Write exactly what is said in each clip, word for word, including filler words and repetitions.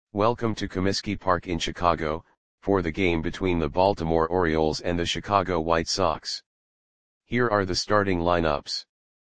Welcome to Comiskey Park in Chicago, for the game between the Baltimore Orioles and the Chicago White Sox. Here are the starting lineups.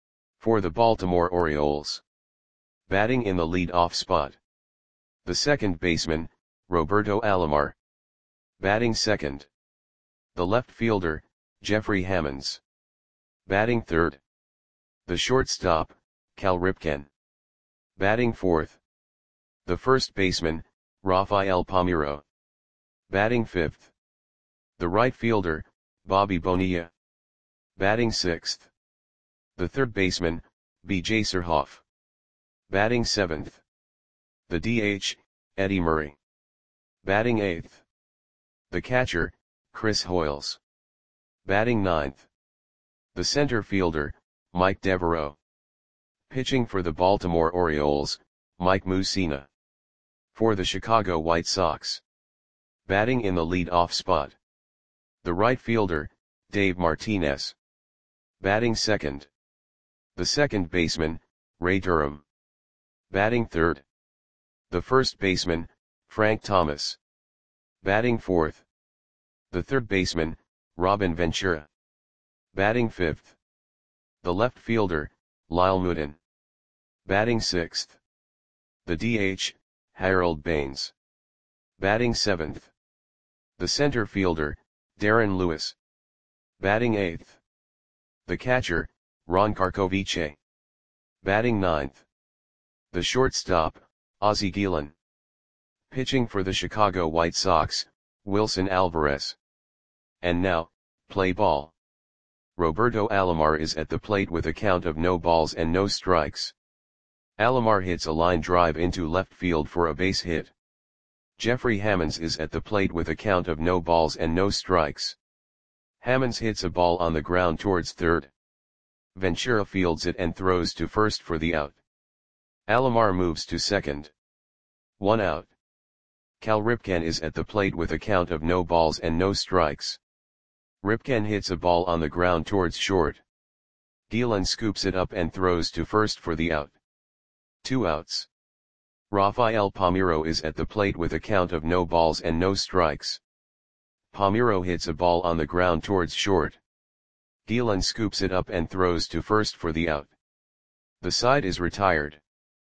For the Baltimore Orioles. Batting in the lead-off spot. The second baseman, Roberto Alomar. Batting second. The left fielder, Jeffrey Hammonds. Batting third. The shortstop, Cal Ripken. Batting fourth. The first baseman, Rafael Palmeiro. Batting fifth. The right fielder, Bobby Bonilla. Batting sixth. The third baseman, B J Surhoff. Batting seventh. The D H, Eddie Murray. Batting eighth. The catcher, Chris Hoiles. Batting ninth. The center fielder, Mike Devereaux. Pitching for the Baltimore Orioles, Mike Mussina. For the Chicago White Sox. Batting in the lead-off spot. The right fielder, Dave Martinez. Batting second. The second baseman, Ray Durham. Batting third. The first baseman, Frank Thomas. Batting fourth. The third baseman, Robin Ventura. Batting fifth. The left fielder, Lyle Moodin. Batting sixth. The D H, Harold Baines. Batting seventh. The center fielder, Darren Lewis. Batting eighth. The catcher, Ron Karkovice. Batting ninth. The shortstop, Ozzie Guillen. Pitching for the Chicago White Sox, Wilson Alvarez. And now, play ball. Roberto Alomar is at the plate with a count of no balls and no strikes. Alomar hits a line drive into left field for a base hit. Jeffrey Hammonds is at the plate with a count of no balls and no strikes. Hammonds hits a ball on the ground towards third. Ventura fields it and throws to first for the out. Alomar moves to second. One out. Cal Ripken is at the plate with a count of no balls and no strikes. Ripken hits a ball on the ground towards short. Guillen scoops it up and throws to first for the out. Two outs. Rafael Palmeiro is at the plate with a count of no balls and no strikes. Palmeiro hits a ball on the ground towards short. Guillen scoops it up and throws to first for the out. The side is retired.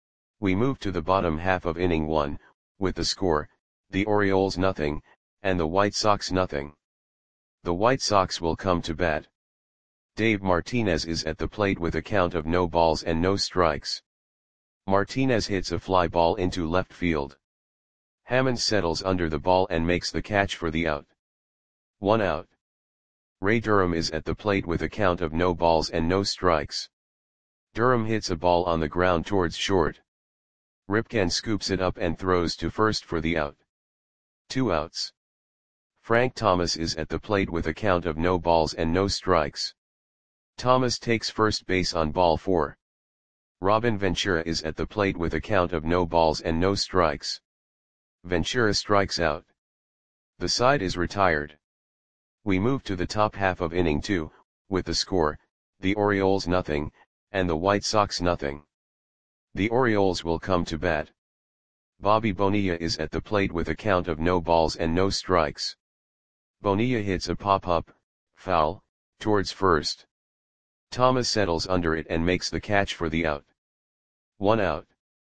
We move to the bottom half of inning one, with the score, the Orioles nothing, and the White Sox nothing. The White Sox will come to bat. Dave Martinez is at the plate with a count of no balls and no strikes. Martinez hits a fly ball into left field. Hammonds settles under the ball and makes the catch for the out. One out. Ray Durham is at the plate with a count of no balls and no strikes. Durham hits a ball on the ground towards short. Ripken scoops it up and throws to first for the out. Two outs. Frank Thomas is at the plate with a count of no balls and no strikes. Thomas takes first base on ball four. Robin Ventura is at the plate with a count of no balls and no strikes. Ventura strikes out. The side is retired. We move to the top half of inning two, with the score, the Orioles nothing, and the White Sox nothing. The Orioles will come to bat. Bobby Bonilla is at the plate with a count of no balls and no strikes. Bonilla hits a pop-up, foul, towards first. Thomas settles under it and makes the catch for the out. One out.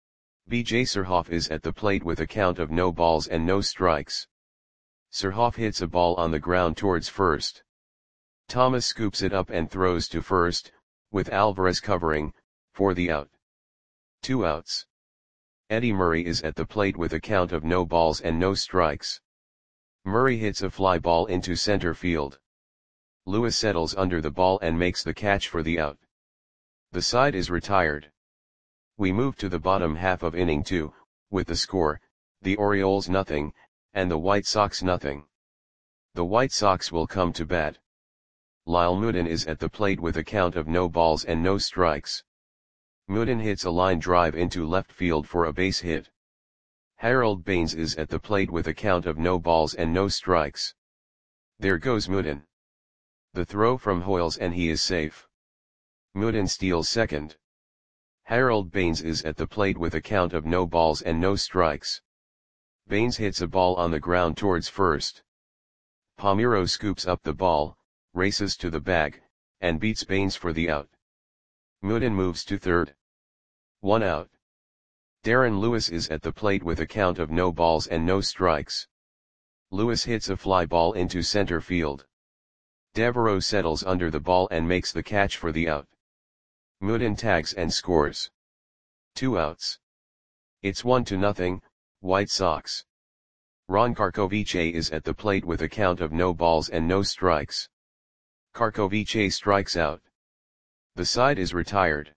B J Surhoff is at the plate with a count of no balls and no strikes. Surhoff hits a ball on the ground towards first. Thomas scoops it up and throws to first, with Alvarez covering, for the out. Two outs. Eddie Murray is at the plate with a count of no balls and no strikes. Murray hits a fly ball into center field. Lewis settles under the ball and makes the catch for the out. The side is retired. We move to the bottom half of inning two, with the score, the Orioles nothing, and the White Sox nothing. The White Sox will come to bat. Lyle Moodin is at the plate with a count of no balls and no strikes. Moodin hits a line drive into left field for a base hit. Harold Baines is at the plate with a count of no balls and no strikes. There goes Moodin. The throw from Hoiles and he is safe. Moodin steals second. Harold Baines is at the plate with a count of no balls and no strikes. Baines hits a ball on the ground towards first. Palmeiro scoops up the ball, races to the bag, and beats Baines for the out. Mooden moves to third. One out. Darren Lewis is at the plate with a count of no balls and no strikes. Lewis hits a fly ball into center field. Devereaux settles under the ball and makes the catch for the out. Mooden tags and scores. Two outs. It's one to nothing, White Sox. Ron Karkovice is at the plate with a count of no balls and no strikes. Karkovice strikes out. The side is retired.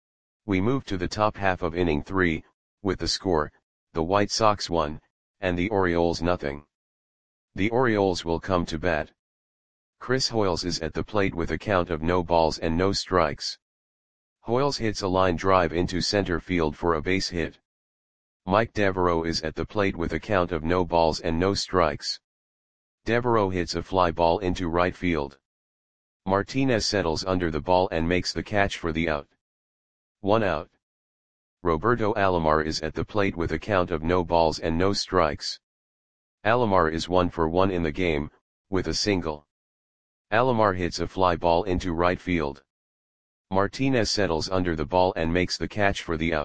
We move to the top half of inning three, with the score, the White Sox one, and the Orioles nothing. The Orioles will come to bat. Chris Hoiles is at the plate with a count of no balls and no strikes. Hoiles hits a line drive into center field for a base hit. Mike Devereaux is at the plate with a count of no balls and no strikes. Devereaux hits a fly ball into right field. Martinez settles under the ball and makes the catch for the out. One out. Roberto Alomar is at the plate with a count of no balls and no strikes. Alomar is one for one in the game, with a single. Alomar hits a fly ball into right field. Martinez settles under the ball and makes the catch for the out.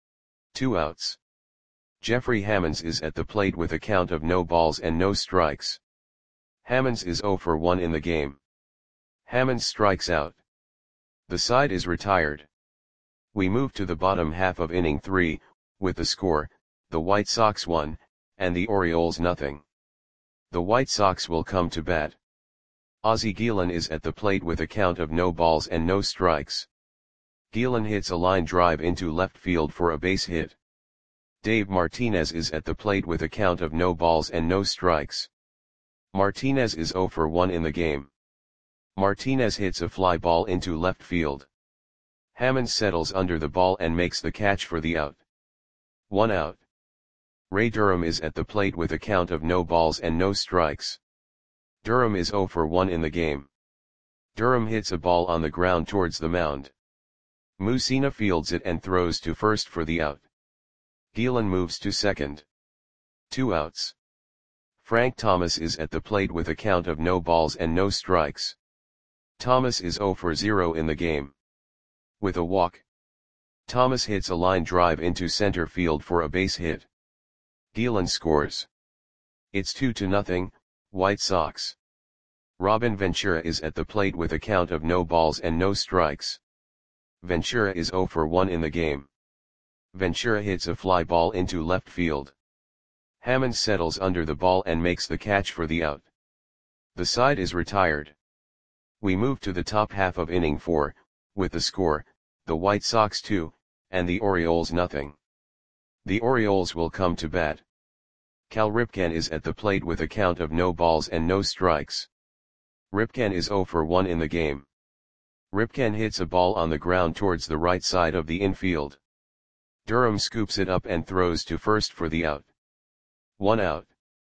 Two outs. Jeffrey Hammonds is at the plate with a count of no balls and no strikes. Hammonds is zero for one in the game. Hammonds strikes out. The side is retired. We move to the bottom half of inning three, with the score, the White Sox one, and the Orioles nothing. The White Sox will come to bat. Ozzie Guillen is at the plate with a count of no balls and no strikes. Guillen hits a line drive into left field for a base hit. Dave Martinez is at the plate with a count of no balls and no strikes. Martinez is zero for one in the game. Martinez hits a fly ball into left field. Hammond settles under the ball and makes the catch for the out. One out. Ray Durham is at the plate with a count of no balls and no strikes. Durham is zero for one in the game. Durham hits a ball on the ground towards the mound. Mussina fields it and throws to first for the out. Guillen moves to second. Two outs. Frank Thomas is at the plate with a count of no balls and no strikes. Thomas is zero for zero in the game. With a walk. Thomas hits a line drive into center field for a base hit. Guillen scores. It's two to nothing, White Sox. Robin Ventura is at the plate with a count of no balls and no strikes. Ventura is zero for one in the game. Ventura hits a fly ball into left field. Hammond settles under the ball and makes the catch for the out. The side is retired. We move to the top half of inning four, with the score, the White Sox two, and the Orioles nothing. The Orioles will come to bat. Cal Ripken is at the plate with a count of no balls and no strikes. Ripken is zero for one in the game. Ripken hits a ball on the ground towards the right side of the infield. Durham scoops it up and throws to first for the out. One out.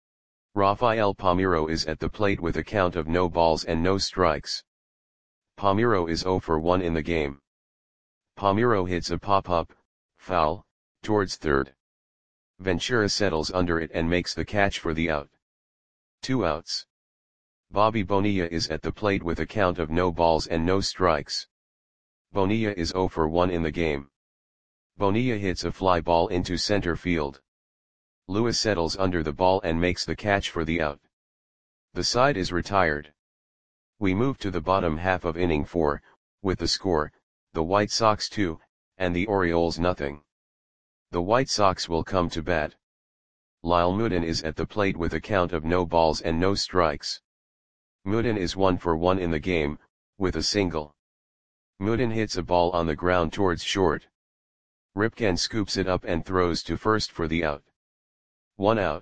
Rafael Palmeiro is at the plate with a count of no balls and no strikes. Palmeiro is zero for one in the game. Palmeiro hits a pop-up, foul, towards third. Ventura settles under it and makes the catch for the out. Two outs. Bobby Bonilla is at the plate with a count of no balls and no strikes. Bonilla is zero for one in the game. Bonilla hits a fly ball into center field. Lewis settles under the ball and makes the catch for the out. The side is retired. We move to the bottom half of inning four, with the score, the White Sox two, and the Orioles nothing. The White Sox will come to bat. Lyle Mooden is at the plate with a count of no balls and no strikes. Mooden is one for one in the game, with a single. Mooden hits a ball on the ground towards short. Ripken scoops it up and throws to first for the out. One out.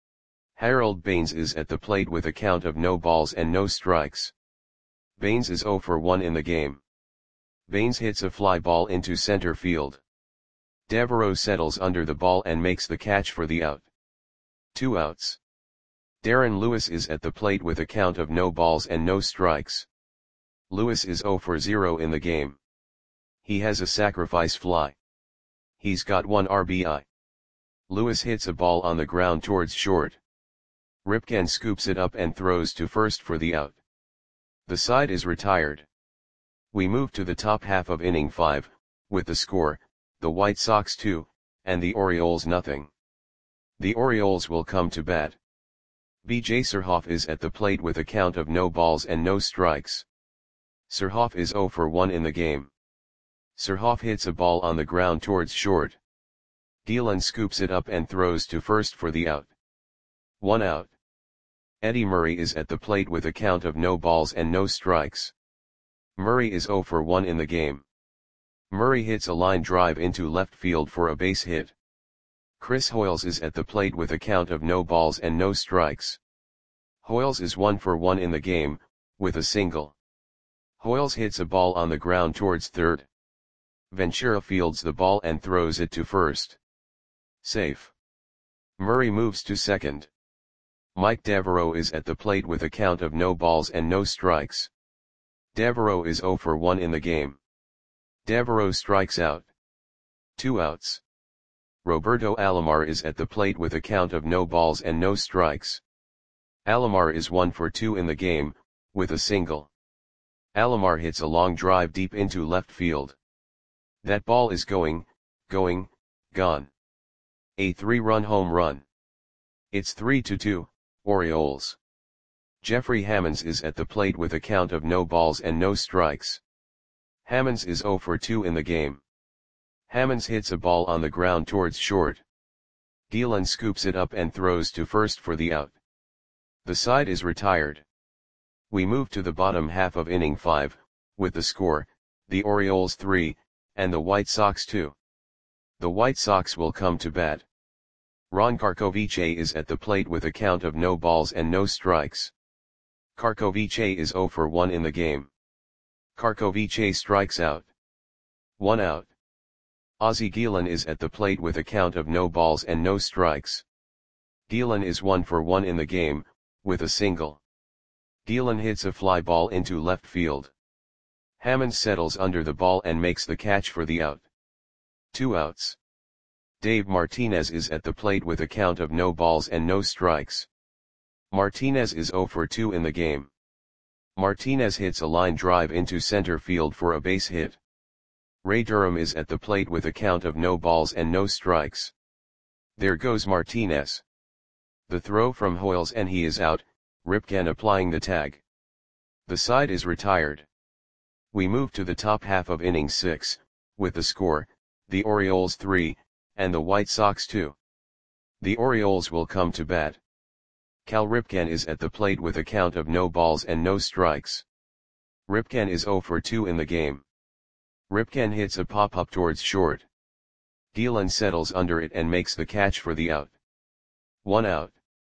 Harold Baines is at the plate with a count of no balls and no strikes. Baines is zero for one in the game. Baines hits a fly ball into center field. Devereaux settles under the ball and makes the catch for the out. Two outs. Darren Lewis is at the plate with a count of no balls and no strikes. Lewis is zero for zero in the game. He has a sacrifice fly. He's got one R B I. Lewis hits a ball on the ground towards short. Ripken scoops it up and throws to first for the out. The side is retired. We move to the top half of inning five, with the score, the White Sox two, and the Orioles nothing. The Orioles will come to bat. B J Surhoff is at the plate with a count of no balls and no strikes. Surhoff is zero for one in the game. Surhoff hits a ball on the ground towards short. Gielan scoops it up and throws to first for the out. One out. Eddie Murray is at the plate with a count of no balls and no strikes. Murray is zero for one in the game. Murray hits a line drive into left field for a base hit. Chris Hoiles is at the plate with a count of no balls and no strikes. Hoiles is one for one in the game, with a single. Hoiles hits a ball on the ground towards third. Ventura fields the ball and throws it to first. Safe. Murray moves to second. Mike Devereaux is at the plate with a count of no balls and no strikes. Devereaux is zero for one in the game. Devereaux strikes out. Two outs. Roberto Alomar is at the plate with a count of no balls and no strikes. Alomar is one for two in the game, with a single. Alomar hits a long drive deep into left field. That ball is going, going, gone. A three-run home run. It's three to two, Orioles. Jeffrey Hammonds is at the plate with a count of no balls and no strikes. Hammonds is zero for two in the game. Hammonds hits a ball on the ground towards short. Gielan scoops it up and throws to first for the out. The side is retired. We move to the bottom half of inning five, with the score, the Orioles three, and the White Sox two. The White Sox will come to bat. Ron Karkovice is at the plate with a count of no balls and no strikes. Karkovice is zero for one in the game. Karkovice strikes out. One out. Ozzie Gielan is at the plate with a count of no balls and no strikes. Gielan is one for one in the game, with a single. Gielan hits a fly ball into left field. Hammond settles under the ball and makes the catch for the out. Two outs. Dave Martinez is at the plate with a count of no balls and no strikes. Martinez is zero for two in the game. Martinez hits a line drive into center field for a base hit. Ray Durham is at the plate with a count of no balls and no strikes. There goes Martinez. The throw from Hoiles and he is out, Ripken applying the tag. The side is retired. We move to the top half of inning six, with the score, the Orioles three, and the White Sox two. The Orioles will come to bat. Cal Ripken is at the plate with a count of no balls and no strikes. Ripken is zero for two in the game. Ripken hits a pop-up towards short. Gielan settles under it and makes the catch for the out. One out.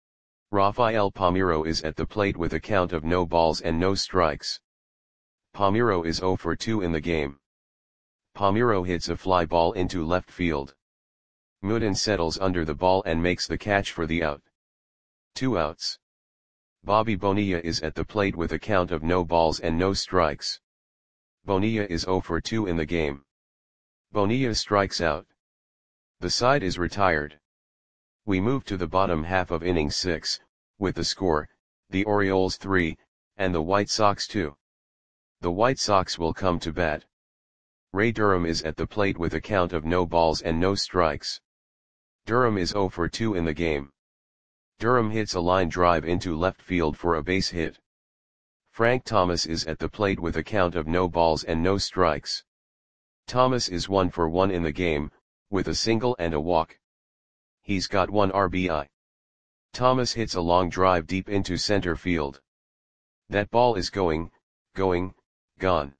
Rafael Palmeiro is at the plate with a count of no balls and no strikes. Palmeiro is zero for two in the game. Palmeiro hits a fly ball into left field. Mooden settles under the ball and makes the catch for the out. Two outs. Bobby Bonilla is at the plate with a count of no balls and no strikes. Bonilla is zero for two in the game. Bonilla strikes out. The side is retired. We move to the bottom half of inning six, with the score, the Orioles three, and the White Sox two. The White Sox will come to bat. Ray Durham is at the plate with a count of no balls and no strikes. Durham is zero for two in the game. Durham hits a line drive into left field for a base hit. Frank Thomas is at the plate with a count of no balls and no strikes. Thomas is one for one in the game, with a single and a walk. He's got one R B I. Thomas hits a long drive deep into center field. That ball is going, going, gone.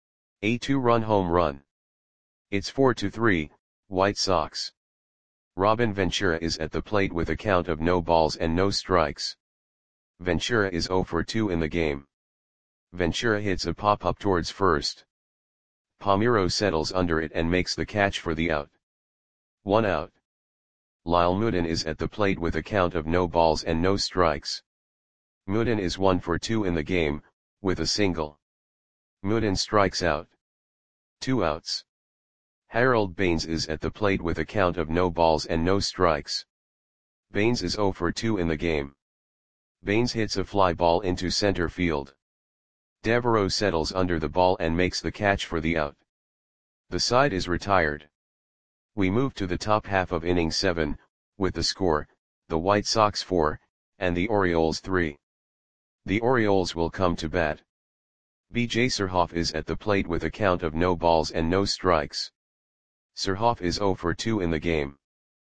A two-run home run. It's four to three, White Sox. Robin Ventura is at the plate with a count of no balls and no strikes. Ventura is zero for two in the game. Ventura hits a pop-up towards first. Palmeiro settles under it and makes the catch for the out. One out. Lyle Mooden is at the plate with a count of no balls and no strikes. Mooden is one for two in the game, with a single. Mooden strikes out. Two outs. Harold Baines is at the plate with a count of no balls and no strikes. Baines is zero for two in the game. Baines hits a fly ball into center field. Devereaux settles under the ball and makes the catch for the out. The side is retired. We move to the top half of inning seven, with the score, the White Sox four, and the Orioles three. The Orioles will come to bat. B J Surhoff is at the plate with a count of no balls and no strikes. Surhoff is zero for two in the game.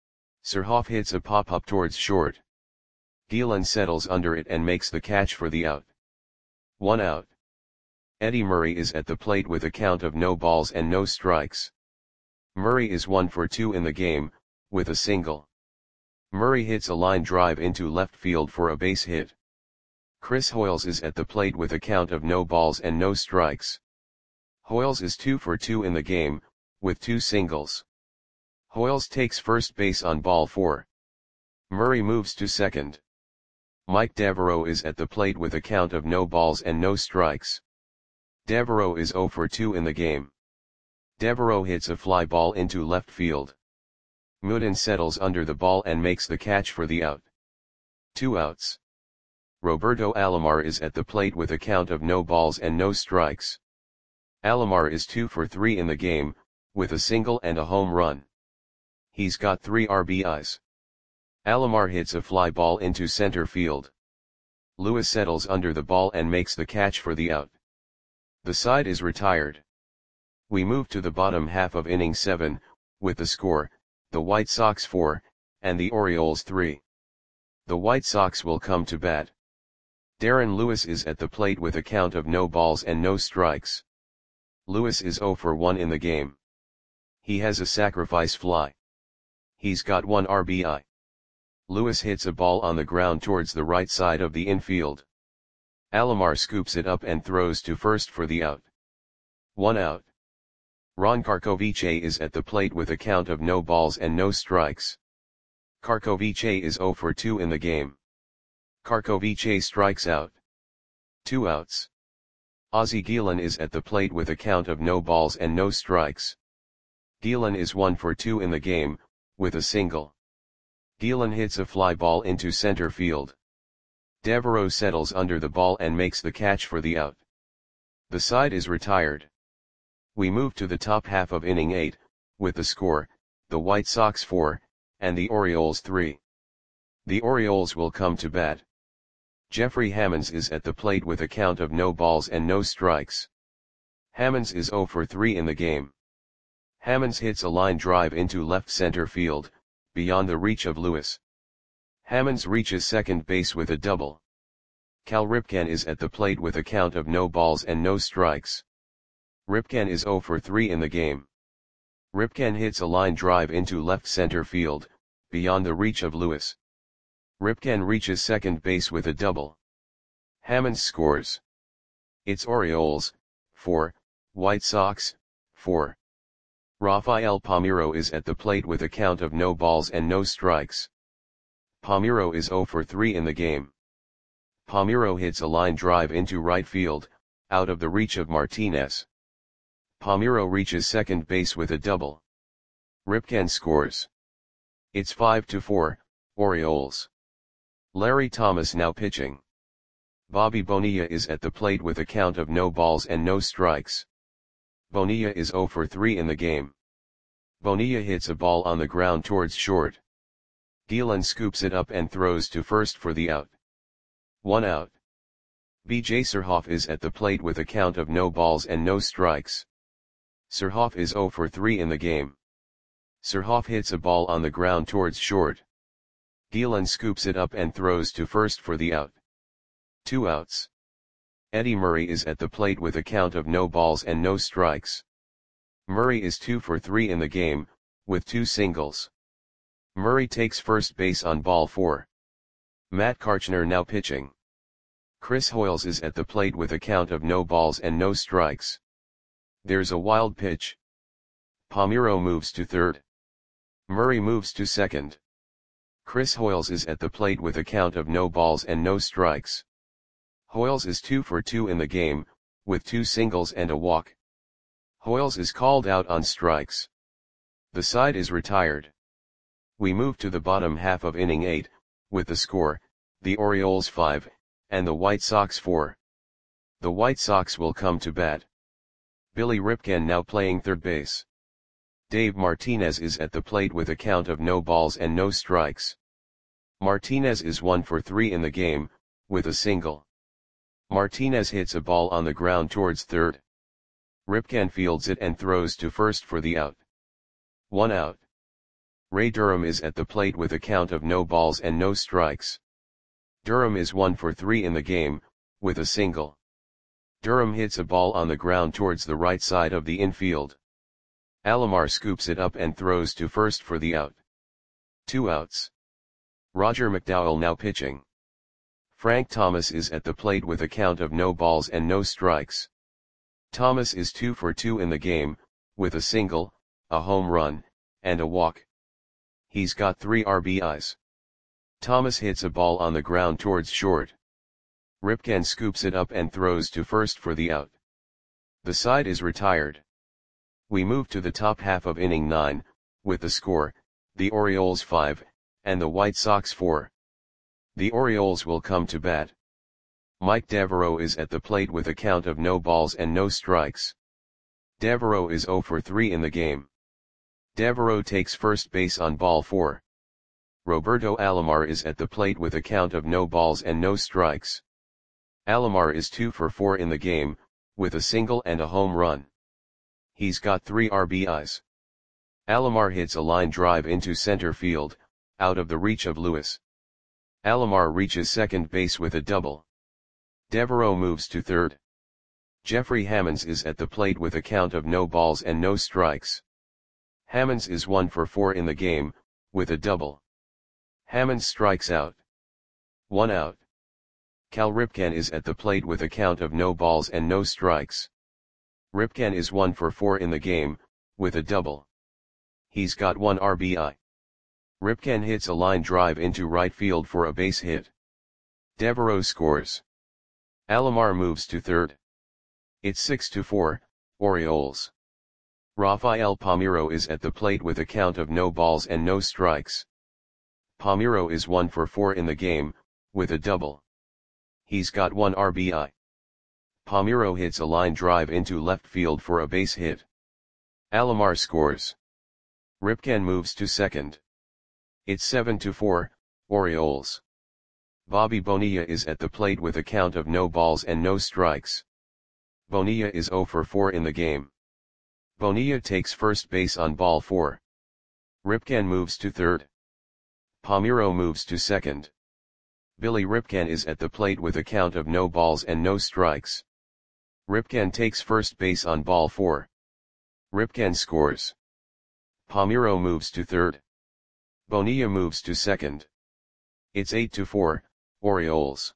Surhoff hits a pop-up towards short. Gielan settles under it and makes the catch for the out. One out. Eddie Murray is at the plate with a count of no balls and no strikes. Murray is one for two in the game, with a single. Murray hits a line drive into left field for a base hit. Chris Hoiles is at the plate with a count of no balls and no strikes. Hoiles is two for two in the game, with two singles. Hoiles takes first base on ball four. Murray moves to second. Mike Devereaux is at the plate with a count of no balls and no strikes. Devereaux is zero for two in the game. Devereaux hits a fly ball into left field. Mooden settles under the ball and makes the catch for the out. Two outs. Roberto Alomar is at the plate with a count of no balls and no strikes. Alomar is two for three in the game, with a single and a home run. He's got three R B Is. Alomar hits a fly ball into center field. Lewis settles under the ball and makes the catch for the out. The side is retired. We move to the bottom half of inning seven, with the score, the White Sox four, and the Orioles three. The White Sox will come to bat. Darren Lewis is at the plate with a count of no balls and no strikes. Lewis is zero for one in the game. He has a sacrifice fly. He's got one R B I. Lewis hits a ball on the ground towards the right side of the infield. Alomar scoops it up and throws to first for the out. One out. Ron Karkovice is at the plate with a count of no balls and no strikes. Karkovice is zero for two in the game. Karkovice strikes out. Two outs. Ozzie Gielan is at the plate with a count of no balls and no strikes. Gielan is one for two in the game, with a single. Gielan hits a fly ball into center field. Devereaux settles under the ball and makes the catch for the out. The side is retired. We move to the top half of inning eight, with the score, the White Sox four, and the Orioles three. The Orioles will come to bat. Jeffrey Hammonds is at the plate with a count of no balls and no strikes. Hammonds is zero for three in the game. Hammonds hits a line drive into left center field, beyond the reach of Lewis. Hammonds reaches second base with a double. Cal Ripken is at the plate with a count of no balls and no strikes. Ripken is zero for three in the game. Ripken hits a line drive into left center field, beyond the reach of Lewis. Ripken reaches second base with a double. Hammonds scores. It's Orioles, four, White Sox, four. Rafael Palmeiro is at the plate with a count of no balls and no strikes. Palmeiro is zero for three in the game. Palmeiro hits a line drive into right field, out of the reach of Martinez. Palmeiro reaches second base with a double. Ripken scores. It's five to four, Orioles. Larry Thomas now pitching. Bobby Bonilla is at the plate with a count of no balls and no strikes. Bonilla is zero for three in the game. Bonilla hits a ball on the ground towards short. Gielan scoops it up and throws to first for the out. One out. B J Surhoff is at the plate with a count of no balls and no strikes. Surhoff is zero for three in the game. Surhoff hits a ball on the ground towards short. Gielan scoops it up and throws to first for the out. Two outs. Eddie Murray is at the plate with a count of no balls and no strikes. Murray is two for three in the game, with two singles. Murray takes first base on ball four. Matt Karchner now pitching. Chris Hoiles is at the plate with a count of no balls and no strikes. There's a wild pitch. Palmeiro moves to third. Murray moves to second. Chris Hoiles is at the plate with a count of no balls and no strikes. Hoiles is two for two in the game, with two singles and a walk. Hoiles is called out on strikes. The side is retired. We move to the bottom half of inning eight, with the score, the Orioles five, and the White Sox four. The White Sox will come to bat. Billy Ripken now playing third base. Dave Martinez is at the plate with a count of no balls and no strikes. Martinez is one for three in the game, with a single. Martinez hits a ball on the ground towards third. Ripken fields it and throws to first for the out. One out. Ray Durham is at the plate with a count of no balls and no strikes. Durham is one for three in the game, with a single. Durham hits a ball on the ground towards the right side of the infield. Alomar scoops it up and throws to first for the out. Two outs. Roger McDowell now pitching. Frank Thomas is at the plate with a count of no balls and no strikes. Thomas is two for two in the game, with a single, a home run, and a walk. He's got three R B Is. Thomas hits a ball on the ground towards short. Ripken scoops it up and throws to first for the out. The side is retired. We move to the top half of inning nine, with the score, the Orioles five, and the White Sox four. The Orioles will come to bat. Mike Devereaux is at the plate with a count of no balls and no strikes. Devereaux is zero for three in the game. Devereaux takes first base on ball four. Roberto Alomar is at the plate with a count of no balls and no strikes. Alomar is two for four in the game, with a single and a home run. He's got three R B Is. Alomar hits a line drive into center field, out of the reach of Lewis. Alomar reaches second base with a double. Devereaux moves to third. Jeffrey Hammonds is at the plate with a count of no balls and no strikes. Hammonds is one for four in the game, with a double. Hammonds strikes out. One out. Cal Ripken is at the plate with a count of no balls and no strikes. Ripken is one for four in the game, with a double. He's got one R B I. Ripken hits a line drive into right field for a base hit. Devereaux scores. Alomar moves to third. It's six to four, Orioles. Rafael Palmeiro is at the plate with a count of no balls and no strikes. Palmeiro is one for four in the game, with a double. He's got one R B I. Palmeiro hits a line drive into left field for a base hit. Alomar scores. Ripken moves to second. It's seven to four, Orioles. Bobby Bonilla is at the plate with a count of no balls and no strikes. Bonilla is zero for four in the game. Bonilla takes first base on ball four. Ripken moves to third. Palmeiro moves to second. Billy Ripken is at the plate with a count of no balls and no strikes. Ripken takes first base on ball four. Ripken scores. Palmeiro moves to third. Bonilla moves to second. It's eight to four, Orioles.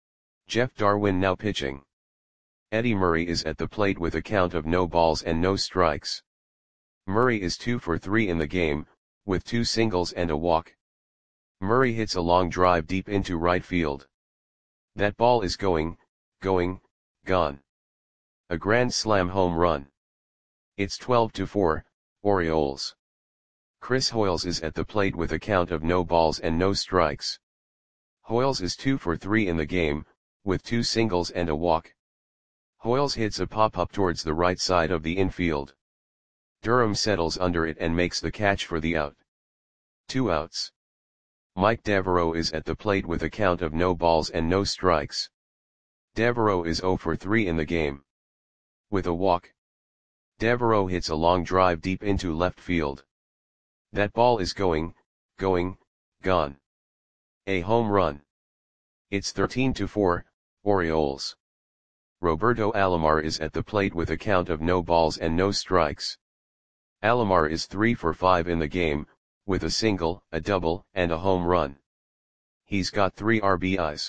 Jeff Darwin now pitching. Eddie Murray is at the plate with a count of no balls and no strikes. Murray is two for three in the game, with two singles and a walk. Murray hits a long drive deep into right field. That ball is going, going, gone. A grand slam home run. It's twelve to four, Orioles. Chris Hoiles is at the plate with a count of no balls and no strikes. Hoiles is two for three in the game, with two singles and a walk. Hoiles hits a pop-up towards the right side of the infield. Durham settles under it and makes the catch for the out. Two outs. Mike Devereaux is at the plate with a count of no balls and no strikes. Devereaux is zero for three in the game. With a walk. Devereaux hits a long drive deep into left field. That ball is going, going, gone. A home run. It's thirteen to four, Orioles. Roberto Alomar is at the plate with a count of no balls and no strikes. Alomar is three for five in the game, with a single, a double, and a home run. He's got three R B Is.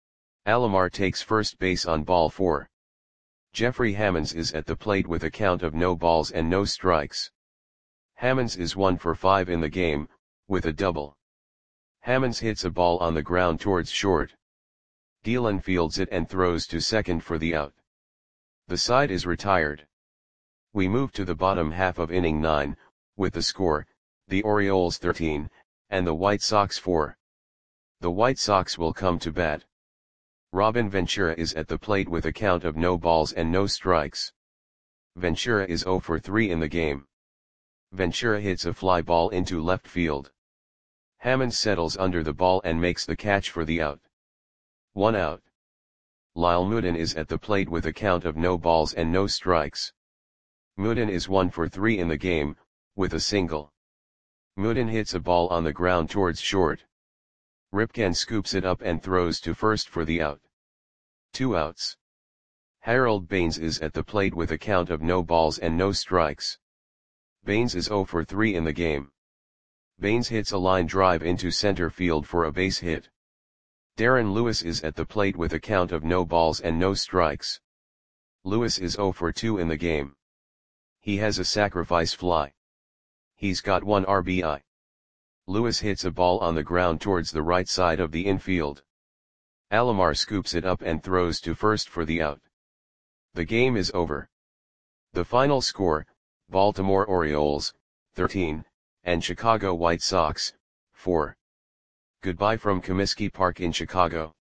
Alomar takes first base on ball four. Jeffrey Hammonds is at the plate with a count of no balls and no strikes. Hammonds is one for five in the game, with a double. Hammonds hits a ball on the ground towards short. Gielan fields it and throws to second for the out. The side is retired. We move to the bottom half of inning nine, with the score, the Orioles thirteen, and the White Sox four. The White Sox will come to bat. Robin Ventura is at the plate with a count of no balls and no strikes. Ventura is zero for three in the game. Ventura hits a fly ball into left field. Hammond settles under the ball and makes the catch for the out. One out. Lyle Moudon is at the plate with a count of no balls and no strikes. Moudon is one for three in the game, with a single. Moudon hits a ball on the ground towards short. Ripken scoops it up and throws to first for the out. Two outs. Harold Baines is at the plate with a count of no balls and no strikes. Baines is zero for three in the game. Baines hits a line drive into center field for a base hit. Darren Lewis is at the plate with a count of no balls and no strikes. Lewis is zero for two in the game. He has a sacrifice fly. He's got one R B I. Lewis hits a ball on the ground towards the right side of the infield. Alomar scoops it up and throws to first for the out. The game is over. The final score, Baltimore Orioles, thirteen, and Chicago White Sox, four. Goodbye from Comiskey Park in Chicago.